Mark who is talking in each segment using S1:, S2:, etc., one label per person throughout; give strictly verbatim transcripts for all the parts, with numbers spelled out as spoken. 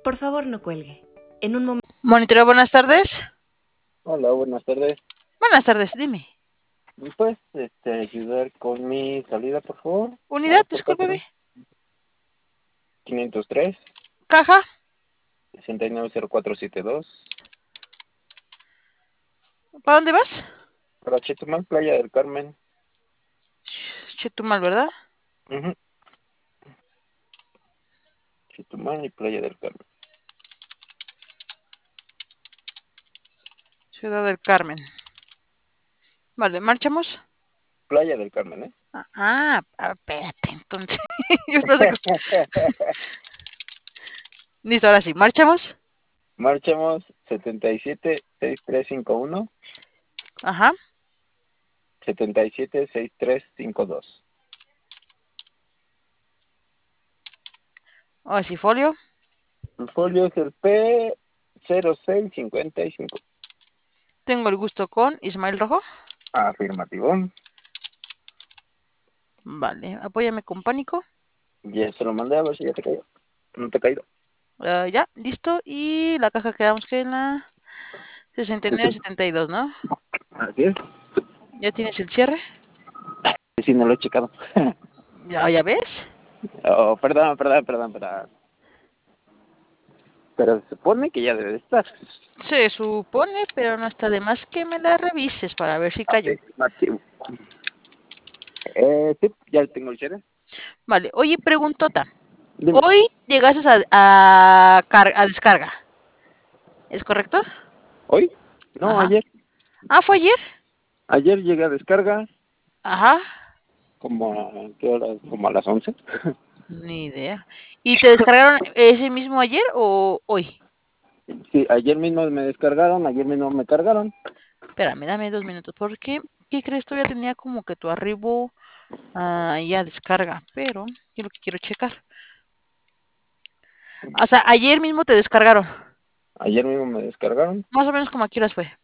S1: Por favor, no cuelgue. En un momento.
S2: Monitoreo, buenas tardes.
S3: Hola, buenas tardes.
S2: Buenas tardes, dime.
S3: ¿Me puedes este, ayudar con mi salida, por favor?
S2: Unidad,
S3: Ah, por
S2: discúlpeme.
S3: quinientos tres,
S2: Caja.
S3: sesenta y nueve cero cuatro setenta y dos.
S2: ¿Para dónde vas?
S3: Para Chetumal, Playa del Carmen.
S2: Chetumal, ¿verdad?
S3: Uh-huh. Chetumal y Playa del Carmen.
S2: Ciudad del Carmen. Vale, marchamos.
S3: Playa del Carmen, ¿eh?
S2: Ah, ah espérate, entonces. Yo pensé que... Listo, ahora sí, marchamos.
S3: Marchamos setenta y siete sesenta y tres cincuenta y uno.
S2: Ajá.
S3: setenta y siete sesenta y tres cincuenta y dos.
S2: Ahora sí, folio.
S3: El folio es el P cero seis cincuenta y cinco.
S2: Tengo el gusto con Ismael Rojo.
S3: Afirmativo.
S2: Vale, apóyame con pánico.
S3: Ya se lo mandé, a ver si ya te cayó. No te ha caído.
S2: Uh, ya, listo. Y la caja quedamos que en la sesenta y nueve setenta y dos, ¿no?
S3: Así es.
S2: ¿Ya tienes el cierre?
S3: Sí, no lo he checado.
S2: ¿Ya, ya ves?
S3: Oh, perdón, perdón, perdón, perdón. Pero se supone que ya debe de estar.
S2: Se supone, pero no está de más que me la revises para ver si cayó.
S3: Afirmativo. Eh, sí, ya tengo el cierre.
S2: Vale, oye, preguntota.
S3: Dime.
S2: Hoy llegaste a, a, car- a descarga, ¿es correcto?
S3: ¿Hoy? No,
S2: Ajá.
S3: ayer.
S2: Ah, ¿fue ayer?
S3: Ayer llegué a descarga.
S2: Ajá.
S3: Como a, ¿qué hora? Como a las once.
S2: Ni idea. ¿Y te descargaron ese mismo ayer o hoy?
S3: Sí, ayer mismo me descargaron, ayer mismo me cargaron.
S2: Espérame, dame dos minutos, porque ¿qué crees? Todavía tenía como que tu arribo ah, ya descarga, pero yo lo que quiero checar. O sea, ayer mismo te descargaron.
S3: Ayer mismo me descargaron.
S2: Más o menos como a qué horas fue.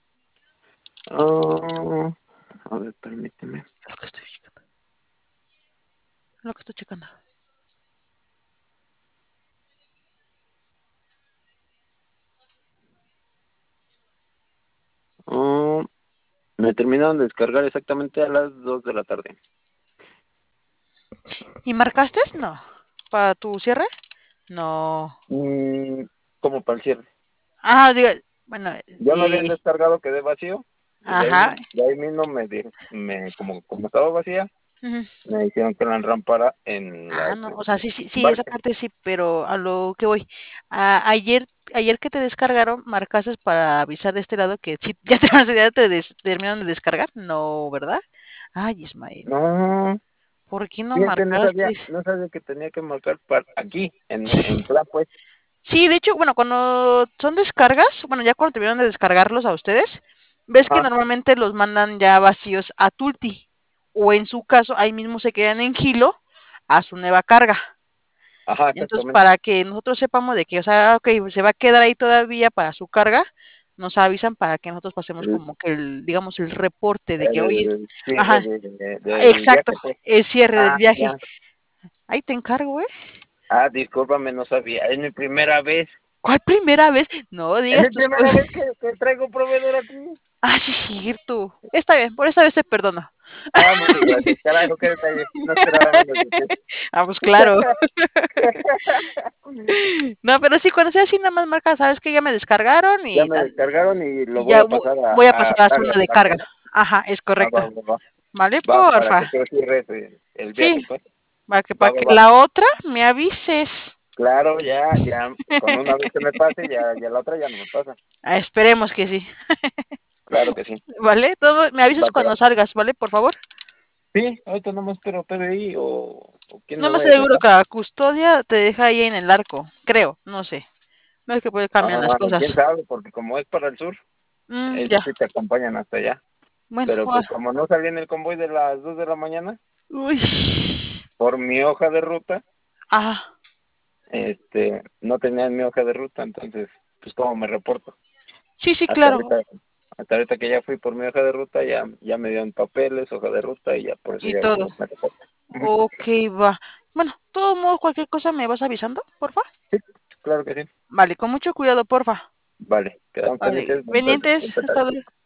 S3: Uh, a ver, permíteme.
S2: Lo que estoy checando. Lo que estoy checando.
S3: Uh, me terminaron de descargar exactamente a las dos de la tarde.
S2: ¿Y marcaste? No. ¿Para tu cierre? No.
S3: Mm, como para el cierre.
S2: Ah, diga, bueno,
S3: Ya me habían
S2: eh,
S3: descargado, quedé vacío. Y de ahí,
S2: ajá.
S3: de ahí mismo me, di- me como, como estaba vacía,
S2: Ujú.
S3: me dijeron que la enrampara en
S2: Ah,
S3: las
S2: no, o sea,
S3: este,
S2: sí, sí, sí, esa
S3: barcas.
S2: parte sí, pero a lo que voy. A- ayer, ayer que te descargaron, marcaste para avisar de este lado que sí, ya te, ya te des- terminaron de descargar, no, ¿verdad? Ay, Ismael,
S3: No,
S2: ¿por qué no
S3: fíjate, no sabía,
S2: marcaste?
S3: no sabía que tenía que marcar para aquí, en, en plan, pues.
S2: Sí, de hecho, bueno, cuando son descargas, bueno, ya cuando terminaron de descargarlos a ustedes, ves que
S3: Ajá,
S2: normalmente los mandan ya vacíos a Tulti, o en su caso, ahí mismo se quedan en Gilo a su nueva carga.
S3: ajá,
S2: Entonces,
S3: exactamente.
S2: para que nosotros sepamos de que, o sea, ok, se va a quedar ahí todavía para su carga, nos avisan para que nosotros pasemos
S3: El,
S2: como que el, digamos, el reporte de que, oye,
S3: el cierre
S2: ajá,
S3: de, de- del
S2: exacto,
S3: viaje, pues.
S2: el cierre del
S3: Ah,
S2: viaje.
S3: ya.
S2: Ahí te encargo, ¿eh?
S3: Ah, discúlpame, no sabía. Es mi primera vez.
S2: ¿Cuál primera vez? No
S3: Es
S2: digas
S3: mi
S2: tus
S3: primera
S2: cosas.
S3: vez que, que traigo proveedor aquí.
S2: Ah, sí, es cierto. Está bien, por esta vez te perdono.
S3: Ah, muchas gracias. Carajo, qué detalle. No esperaba menos de ti.
S2: Ah, pues claro. No, pero sí, cuando sea así, nada más marca, sabes que ya me descargaron
S3: Ya
S2: y,
S3: me
S2: tan-
S3: descargaron y lo
S2: y
S3: voy
S2: ya
S3: a
S2: vo-
S3: pasar a,
S2: voy a
S3: a
S2: pasar a la
S3: carga,
S2: zona de
S3: carga,
S2: carga.
S3: ¿no?
S2: Ajá, es
S3: Va,
S2: correcto.
S3: va, va, va.
S2: ¿Vale?
S3: Va, para que
S2: Porfa.
S3: tú cierres el, el viaje,
S2: Sí,
S3: pues.
S2: para que, para
S3: Va, va,
S2: que
S3: va.
S2: la otra me avises.
S3: Claro, ya, ya, con una vez que me pase, ya, ya la otra ya no me pasa.
S2: Ah, esperemos que sí.
S3: Claro que sí.
S2: ¿Vale? Todo, me avisas
S3: Va, que va.
S2: cuando salgas, ¿vale? Por favor.
S3: Sí, ahorita no me espero P B I o, o quién
S2: No
S3: me
S2: me
S3: vaya a
S2: aseguro
S3: dejar.
S2: que la custodia te deja ahí en el arco. Creo, no sé. No es que puede cambiar las
S3: Ah, quién
S2: cosas.
S3: sabe, porque como es para el sur,
S2: Mm,
S3: ellos
S2: ya.
S3: sí te acompañan hasta allá.
S2: Bueno,
S3: Pero
S2: ah,
S3: pues como no salí en el convoy de las dos de la mañana,
S2: uy.
S3: por mi hoja de ruta,
S2: Ah,
S3: este, no tenía mi hoja de ruta, entonces, pues cómo me reporto.
S2: sí, sí,
S3: Hasta
S2: claro.
S3: ahorita, hasta ahorita que ya fui por mi hoja de ruta, ya, ya me dieron papeles, hoja de ruta y ya por eso
S2: Y
S3: ya
S2: todo.
S3: me reporto. Ujú.
S2: Ok, va. Bueno, todo modo, cualquier cosa me vas avisando, porfa.
S3: Sí, claro que sí.
S2: Vale, con mucho cuidado, porfa.
S3: Vale, quedamos
S2: Vale,
S3: pendientes. entonces,
S2: pendientes,
S3: en contacto.
S2: hasta luego.